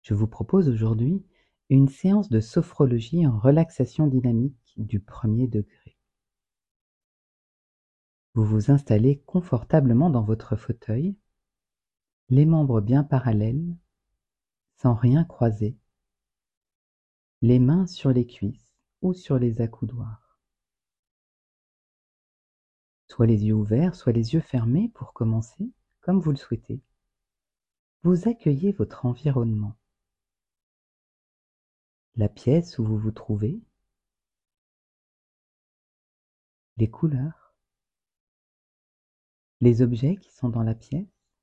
Je vous propose aujourd'hui une séance de sophrologie en relaxation dynamique du premier degré. Vous vous installez confortablement dans votre fauteuil, les membres bien parallèles, sans rien croiser, les mains sur les cuisses ou sur les accoudoirs. Soit les yeux ouverts, soit les yeux fermés pour commencer, comme vous le souhaitez. Vous accueillez votre environnement, la pièce où vous vous trouvez, les couleurs, les objets qui sont dans la pièce,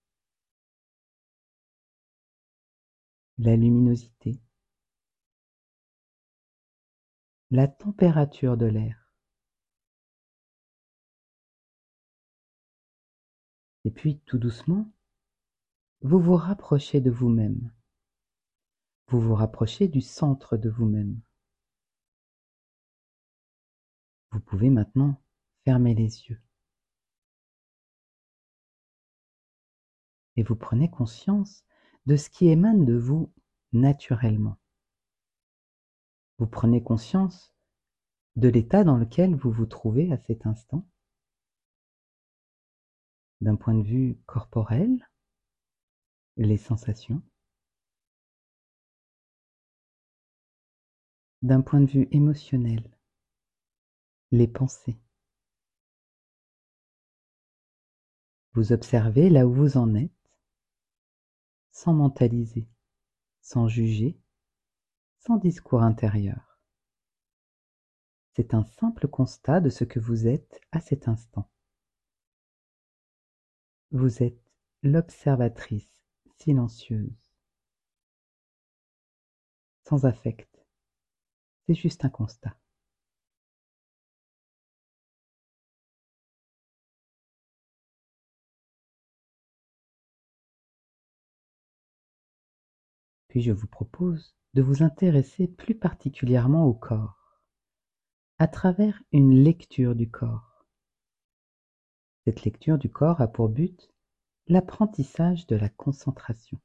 la luminosité, la température de l'air. Et puis, tout doucement, vous vous rapprochez de vous-même. Vous vous rapprochez du centre de vous-même. Vous pouvez maintenant fermer les yeux. Et vous prenez conscience de ce qui émane de vous naturellement. Vous prenez conscience de l'état dans lequel vous vous trouvez à cet instant, d'un point de vue corporel, les sensations, d'un point de vue émotionnel, les pensées. Vous observez là où vous en êtes, sans mentaliser, sans juger, sans discours intérieur. C'est un simple constat de ce que vous êtes à cet instant. Vous êtes l'observatrice silencieuse, sans affect. C'est juste un constat. Puis je vous propose de vous intéresser plus particulièrement au corps, à travers une lecture du corps. Cette lecture du corps a pour but l'apprentissage de la concentration.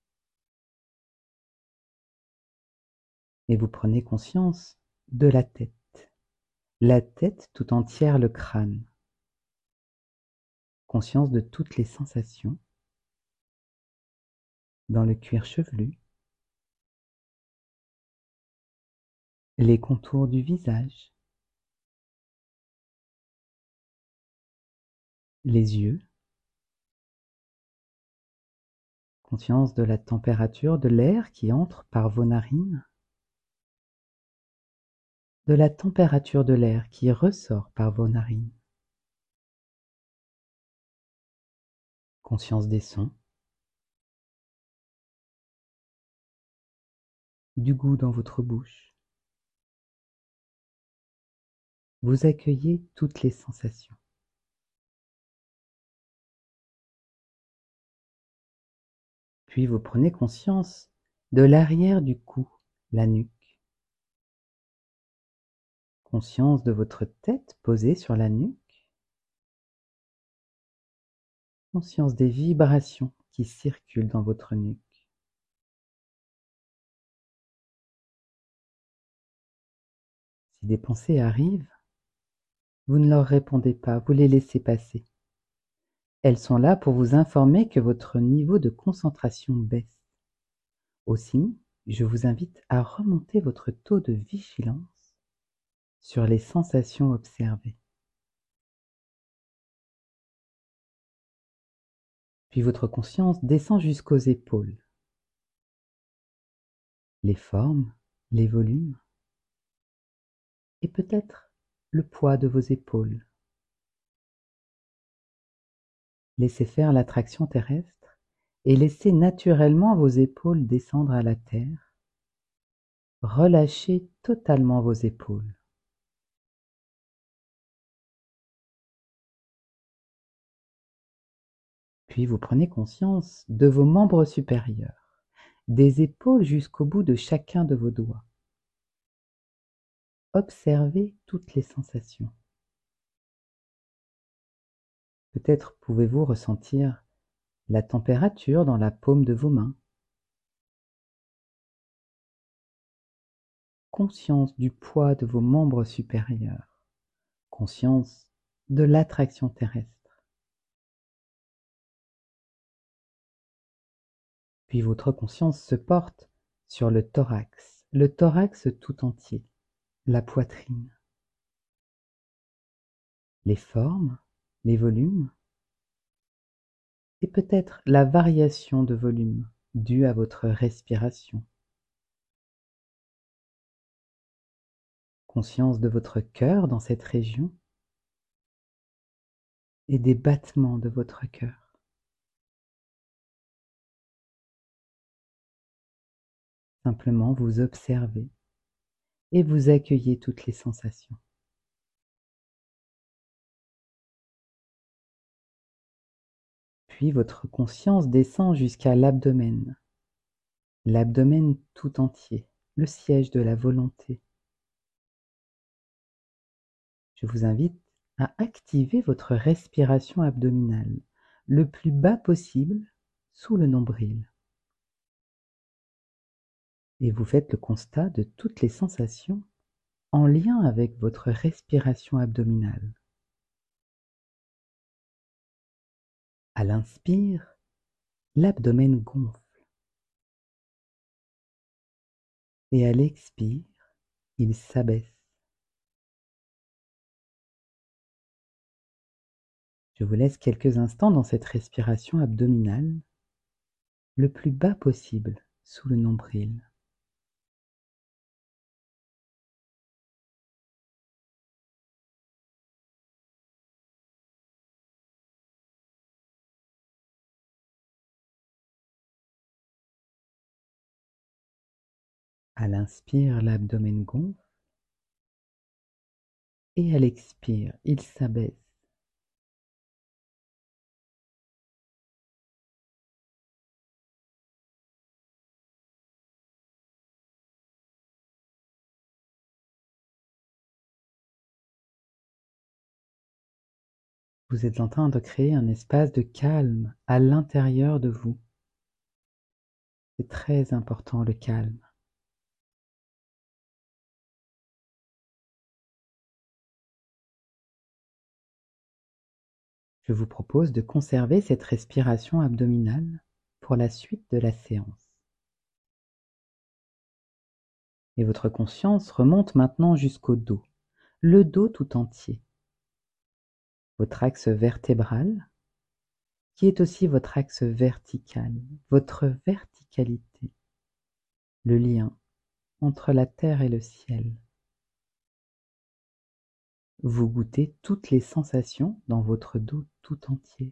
Et vous prenez conscience de la tête tout entière, le crâne. Conscience de toutes les sensations dans le cuir chevelu, les contours du visage, les yeux, conscience de la température de l'air qui entre par vos narines, de la température de l'air qui ressort par vos narines, conscience des sons, du goût dans votre bouche. Vous accueillez toutes les sensations. Puis vous prenez conscience de l'arrière du cou, la nuque. Conscience de votre tête posée sur la nuque. Conscience des vibrations qui circulent dans votre nuque. Si des pensées arrivent, vous ne leur répondez pas, vous les laissez passer. Elles sont là pour vous informer que votre niveau de concentration baisse. Aussi, je vous invite à remonter votre taux de vigilance sur les sensations observées. Puis votre conscience descend jusqu'aux épaules. Les formes, les volumes, et peut-être le poids de vos épaules. Laissez faire l'attraction terrestre et laissez naturellement vos épaules descendre à la terre. Relâchez totalement vos épaules. Puis vous prenez conscience de vos membres supérieurs, des épaules jusqu'au bout de chacun de vos doigts. Observez toutes les sensations. Peut-être pouvez-vous ressentir la température dans la paume de vos mains, conscience du poids de vos membres supérieurs, conscience de l'attraction terrestre. Puis votre conscience se porte sur le thorax tout entier, la poitrine, les formes, les volumes, et peut-être la variation de volume due à votre respiration. Conscience de votre cœur dans cette région et des battements de votre cœur. Simplement vous observez et vous accueillez toutes les sensations. Puis votre conscience descend jusqu'à l'abdomen tout entier, le siège de la volonté. Je vous invite à activer votre respiration abdominale le plus bas possible sous le nombril. Et vous faites le constat de toutes les sensations en lien avec votre respiration abdominale. À l'inspire, l'abdomen gonfle. Et à l'expire, il s'abaisse. Je vous laisse quelques instants dans cette respiration abdominale, le plus bas possible sous le nombril. À l'inspire, l'abdomen gonfle. Et à l'expire, il s'abaisse. Vous êtes en train de créer un espace de calme à l'intérieur de vous. C'est très important, le calme. Je vous propose de conserver cette respiration abdominale pour la suite de la séance. Et votre conscience remonte maintenant jusqu'au dos, le dos tout entier. Votre axe vertébral, qui est aussi votre axe vertical, votre verticalité, le lien entre la terre et le ciel. Vous goûtez toutes les sensations dans votre dos tout entier.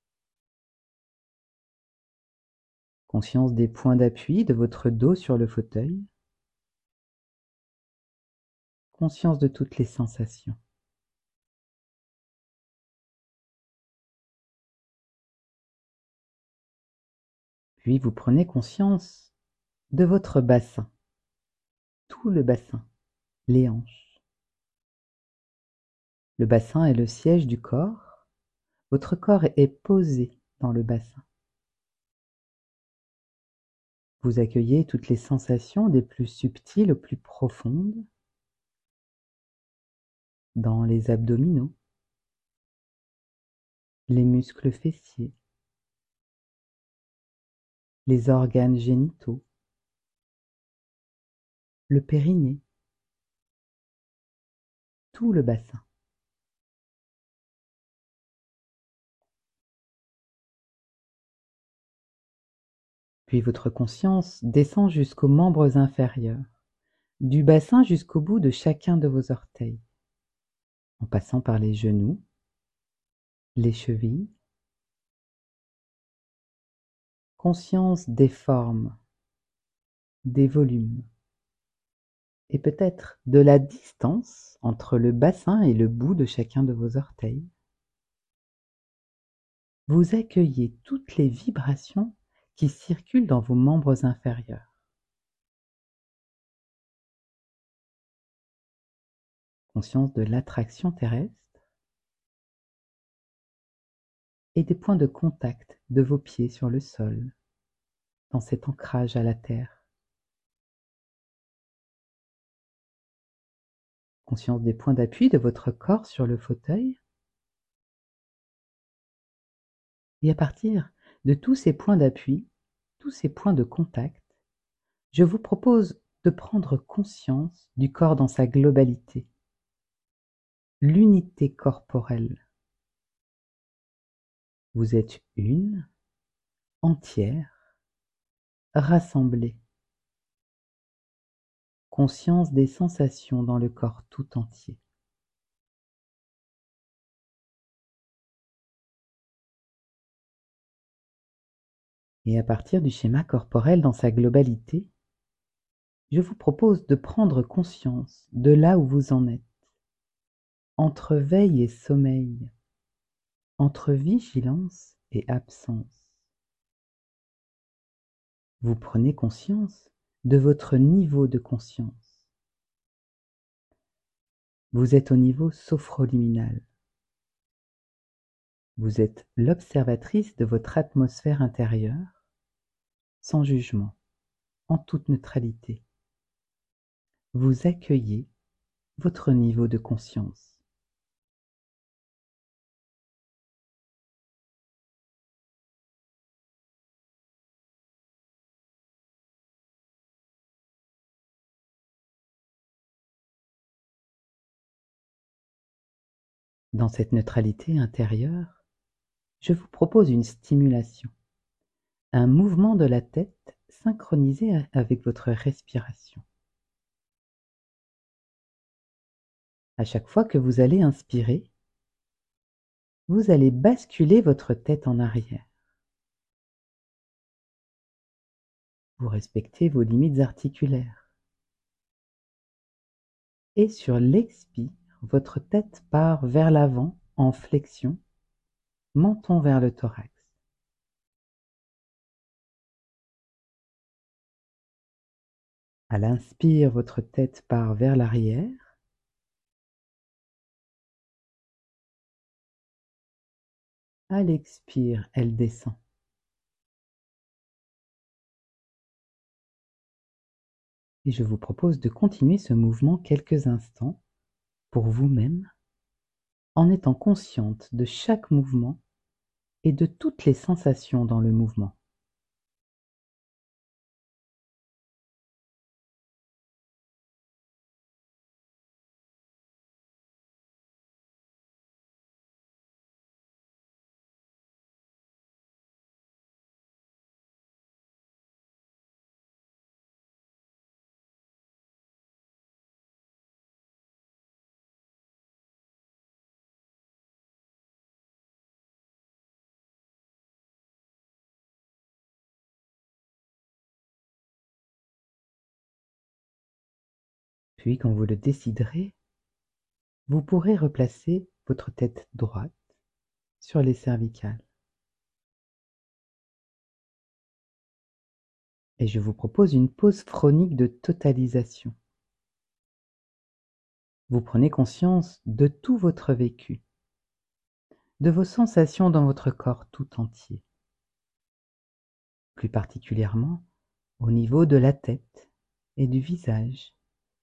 Conscience des points d'appui de votre dos sur le fauteuil. Conscience de toutes les sensations. Puis vous prenez conscience de votre bassin, tout le bassin, les hanches. Le bassin est le siège du corps. Votre corps est posé dans le bassin. Vous accueillez toutes les sensations des plus subtiles aux plus profondes dans les abdominaux, les muscles fessiers, les organes génitaux, le périnée, tout le bassin. Puis votre conscience descend jusqu'aux membres inférieurs, du bassin jusqu'au bout de chacun de vos orteils, en passant par les genoux, les chevilles. Conscience des formes, des volumes, et peut-être de la distance entre le bassin et le bout de chacun de vos orteils. Vous accueillez toutes les vibrations qui circulent dans vos membres inférieurs. Conscience de l'attraction terrestre et des points de contact de vos pieds sur le sol, dans cet ancrage à la terre. Conscience des points d'appui de votre corps sur le fauteuil. Et à partir de tous ces points d'appui, tous ces points de contact, je vous propose de prendre conscience du corps dans sa globalité, l'unité corporelle. Vous êtes une, entière, rassemblée. Conscience des sensations dans le corps tout entier. Et à partir du schéma corporel dans sa globalité, je vous propose de prendre conscience de là où vous en êtes, entre veille et sommeil, entre vigilance et absence. Vous prenez conscience de votre niveau de conscience. Vous êtes au niveau sophroliminal. Vous êtes l'observatrice de votre atmosphère intérieure, sans jugement, en toute neutralité. Vous accueillez votre niveau de conscience. Dans cette neutralité intérieure, je vous propose une stimulation, un mouvement de la tête synchronisé avec votre respiration. À chaque fois que vous allez inspirer, vous allez basculer votre tête en arrière. Vous respectez vos limites articulaires. Et sur l'expire, votre tête part vers l'avant en flexion, menton vers le thorax. À l'inspire, votre tête part vers l'arrière. À l'expire, elle descend. Et je vous propose de continuer ce mouvement quelques instants pour vous-même, en étant consciente de chaque mouvement et de toutes les sensations dans le mouvement. Puis, quand vous le déciderez, vous pourrez replacer votre tête droite sur les cervicales. Et je vous propose une pause chronique de totalisation. Vous prenez conscience de tout votre vécu, de vos sensations dans votre corps tout entier, plus particulièrement au niveau de la tête et du visage,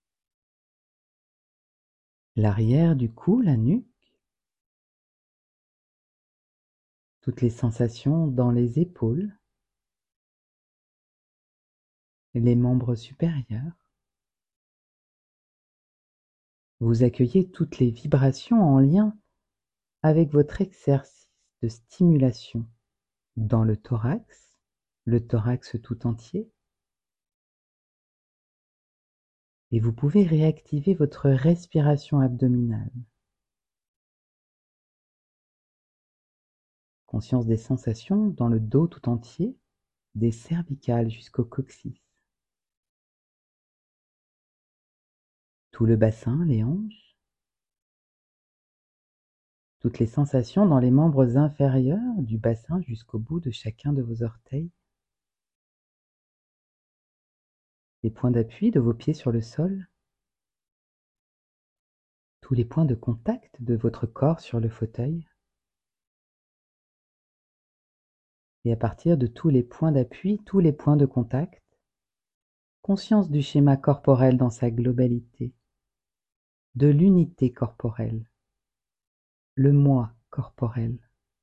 l'arrière du cou, la nuque, toutes les sensations dans les épaules, les membres supérieurs. Vous accueillez toutes les vibrations en lien avec votre exercice de stimulation dans le thorax tout entier. Et vous pouvez réactiver votre respiration abdominale. Conscience des sensations dans le dos tout entier, des cervicales jusqu'au coccyx. Tout le bassin, les hanches. Toutes les sensations dans les membres inférieurs du bassin jusqu'au bout de chacun de vos orteils. Les points d'appui de vos pieds sur le sol. Tous les points de contact de votre corps sur le fauteuil. Et à partir de tous les points d'appui, tous les points de contact, conscience du schéma corporel dans sa globalité. de l'unité corporelle, le moi corporel.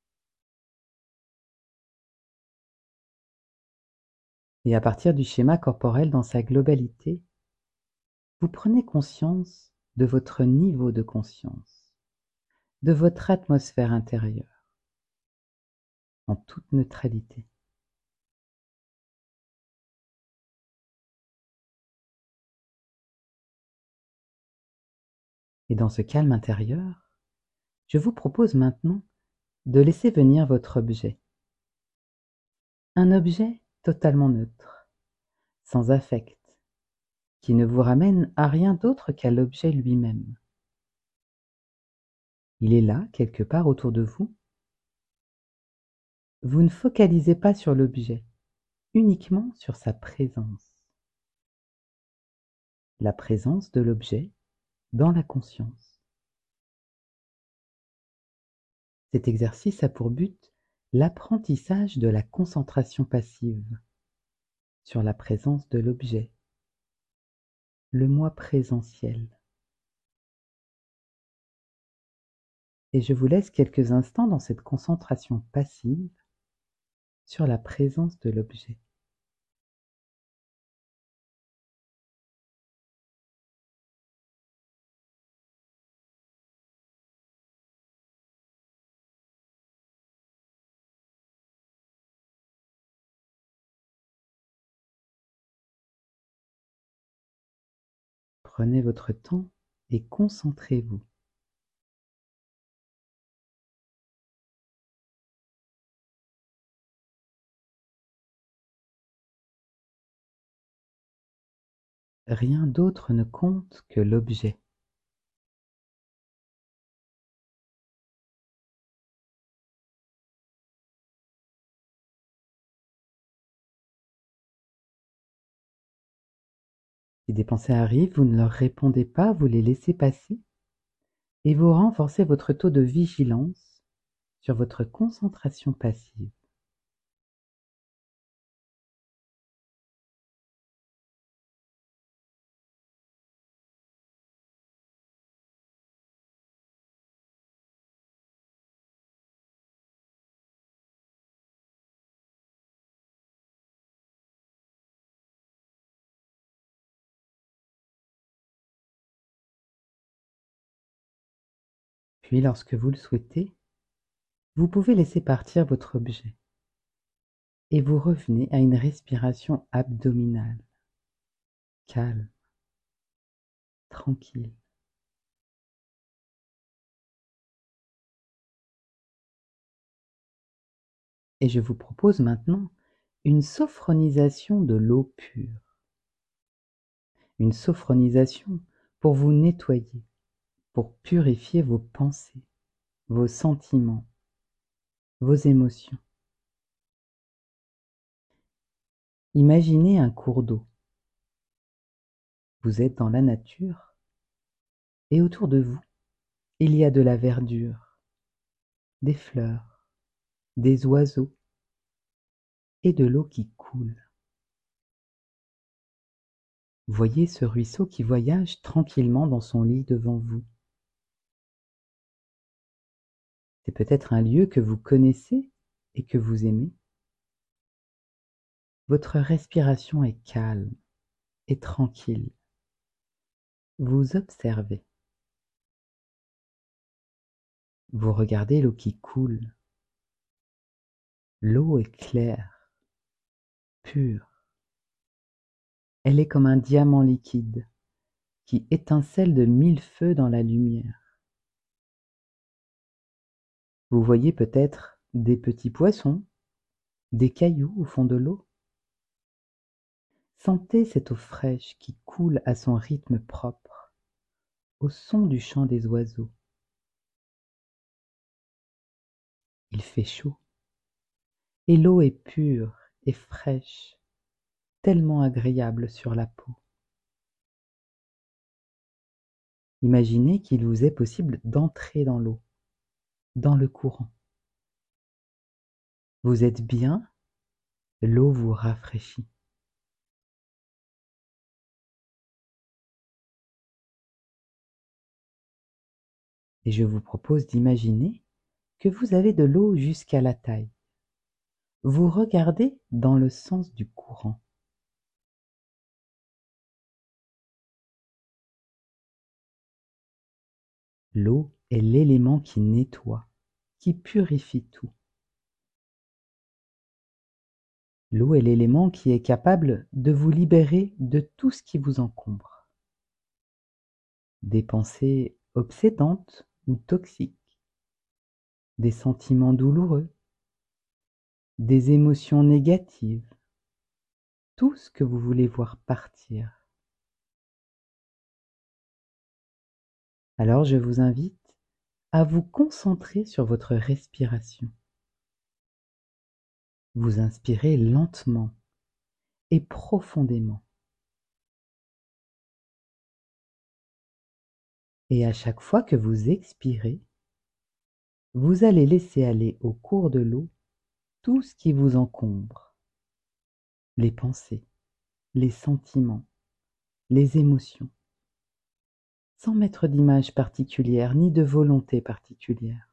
Et à partir du schéma corporel dans sa globalité, vous prenez conscience de votre niveau de conscience, de votre atmosphère intérieure, en toute neutralité. Et dans ce calme intérieur, je vous propose maintenant de laisser venir votre objet. Un objet totalement neutre, sans affect, qui ne vous ramène à rien d'autre qu'à l'objet lui-même. Il est là, quelque part autour de vous. Vous ne focalisez pas sur l'objet, uniquement sur sa présence. La présence de l'objet dans la conscience. Cet exercice a pour but l'apprentissage de la concentration passive sur la présence de l'objet, le moi présentiel. Et je vous laisse quelques instants dans cette concentration passive sur la présence de l'objet. Prenez votre temps et concentrez-vous. Rien d'autre ne compte que l'objet. Si des pensées arrivent, vous ne leur répondez pas, vous les laissez passer et vous renforcez votre taux de vigilance sur votre concentration passive. Puis, lorsque vous le souhaitez, vous pouvez laisser partir votre objet et vous revenez à une respiration abdominale, calme, tranquille. Et je vous propose maintenant une sophronisation de l'eau pure. Une sophronisation pour vous nettoyer, pour purifier vos pensées, vos sentiments, vos émotions. Imaginez un cours d'eau. Vous êtes dans la nature et autour de vous, il y a de la verdure, des fleurs, des oiseaux et de l'eau qui coule. Voyez ce ruisseau qui voyage tranquillement dans son lit devant vous. C'est peut-être un lieu que vous connaissez et que vous aimez. Votre respiration est calme et tranquille. Vous observez. Vous regardez l'eau qui coule. L'eau est claire, pure. Elle est comme un diamant liquide qui étincelle de 1000 feux dans la lumière. Vous voyez peut-être des petits poissons, des cailloux au fond de l'eau. Sentez cette eau fraîche qui coule à son rythme propre, au son du chant des oiseaux. Il fait chaud, et l'eau est pure et fraîche, tellement agréable sur la peau. Imaginez qu'il vous est possible d'entrer dans l'eau, dans le courant. Vous êtes bien, l'eau vous rafraîchit. Et je vous propose d'imaginer que vous avez de l'eau jusqu'à la taille. Vous regardez dans le sens du courant. L'eau est l'élément qui nettoie, qui purifie tout. L'eau est l'élément qui est capable de vous libérer de tout ce qui vous encombre. Des pensées obsédantes ou toxiques, des sentiments douloureux, des émotions négatives, tout ce que vous voulez voir partir. Alors je vous invite à vous concentrer sur votre respiration. Vous inspirez lentement et profondément. Et à chaque fois que vous expirez, vous allez laisser aller au cours de l'eau tout ce qui vous encombre. Les pensées, les sentiments, les émotions, sans mettre d'image particulière ni de volonté particulière.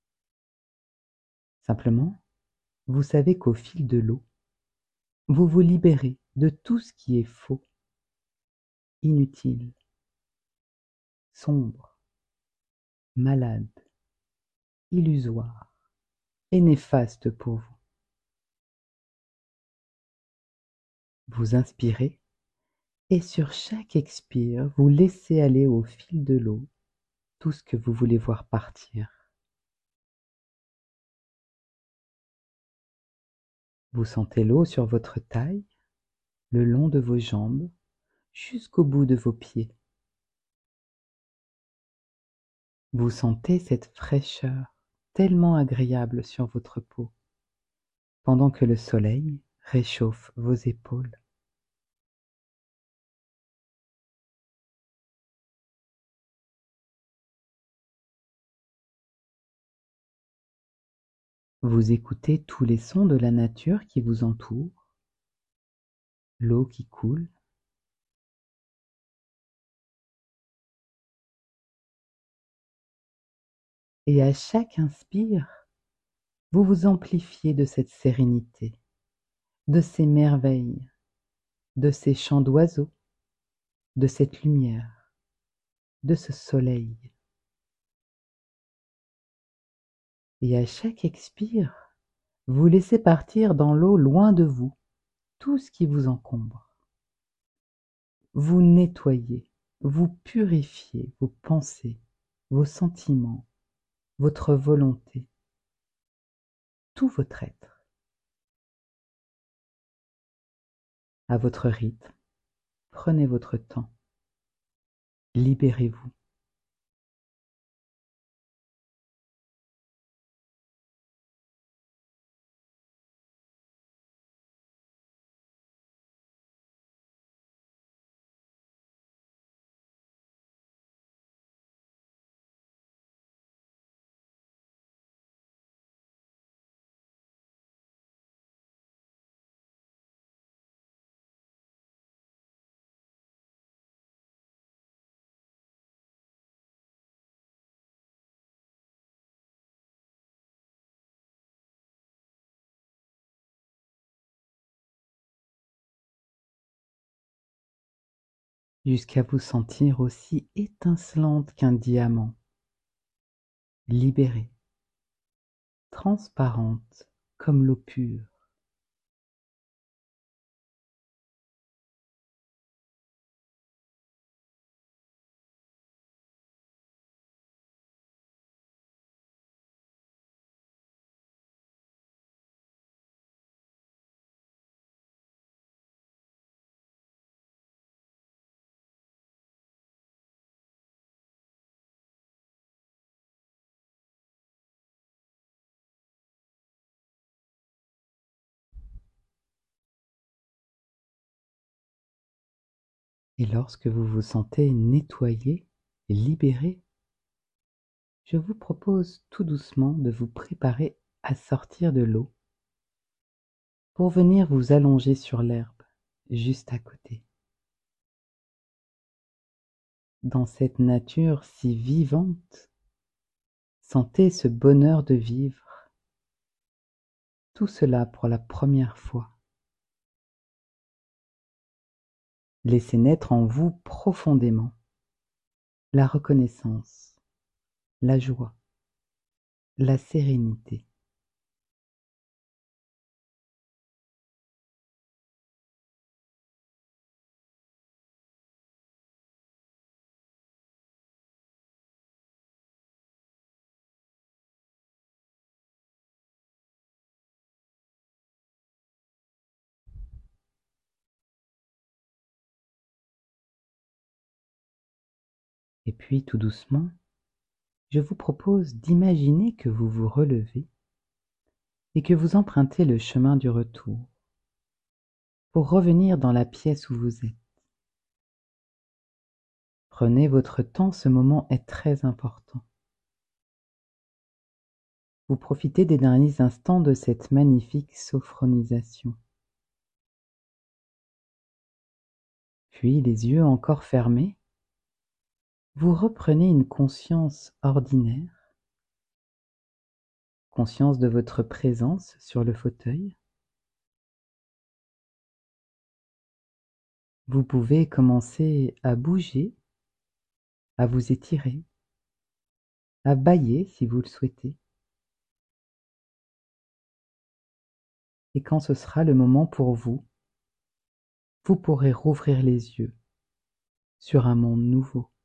Simplement, vous savez qu'au fil de l'eau, vous vous libérez de tout ce qui est faux, inutile, sombre, malade, illusoire et néfaste pour vous. Vous inspirez et sur chaque expire, vous laissez aller au fil de l'eau tout ce que vous voulez voir partir. Vous sentez l'eau sur votre taille, le long de vos jambes, jusqu'au bout de vos pieds. Vous sentez cette fraîcheur tellement agréable sur votre peau, pendant que le soleil réchauffe vos épaules. Vous écoutez tous les sons de la nature qui vous entoure, l'eau qui coule, et à chaque inspire, vous vous amplifiez de cette sérénité, de ces merveilles, de ces chants d'oiseaux, de cette lumière, de ce soleil. Et à chaque expire, vous laissez partir dans l'eau loin de vous tout ce qui vous encombre. Vous nettoyez, vous purifiez vos pensées, vos sentiments, votre volonté, tout votre être. À votre rythme, prenez votre temps, libérez-vous. Jusqu'à vous sentir aussi étincelante qu'un diamant, libérée, transparente comme l'eau pure. Et lorsque vous vous sentez nettoyé et libéré, je vous propose tout doucement de vous préparer à sortir de l'eau pour venir vous allonger sur l'herbe juste à côté. Dans cette nature si vivante, Sentez ce bonheur de vivre, tout cela pour la première fois. Laissez naître en vous profondément la reconnaissance, la joie, la sérénité. Et puis, tout doucement, je vous propose d'imaginer que vous vous relevez et que vous empruntez le chemin du retour pour revenir dans la pièce où vous êtes. Prenez votre temps, ce moment est très important. Vous profitez des derniers instants de cette magnifique sophronisation. Puis, les yeux encore fermés, vous reprenez une conscience ordinaire, conscience de votre présence sur le fauteuil. Vous pouvez commencer à bouger, à vous étirer, à bâiller si vous le souhaitez. Et quand ce sera le moment pour vous, vous pourrez rouvrir les yeux sur un monde nouveau.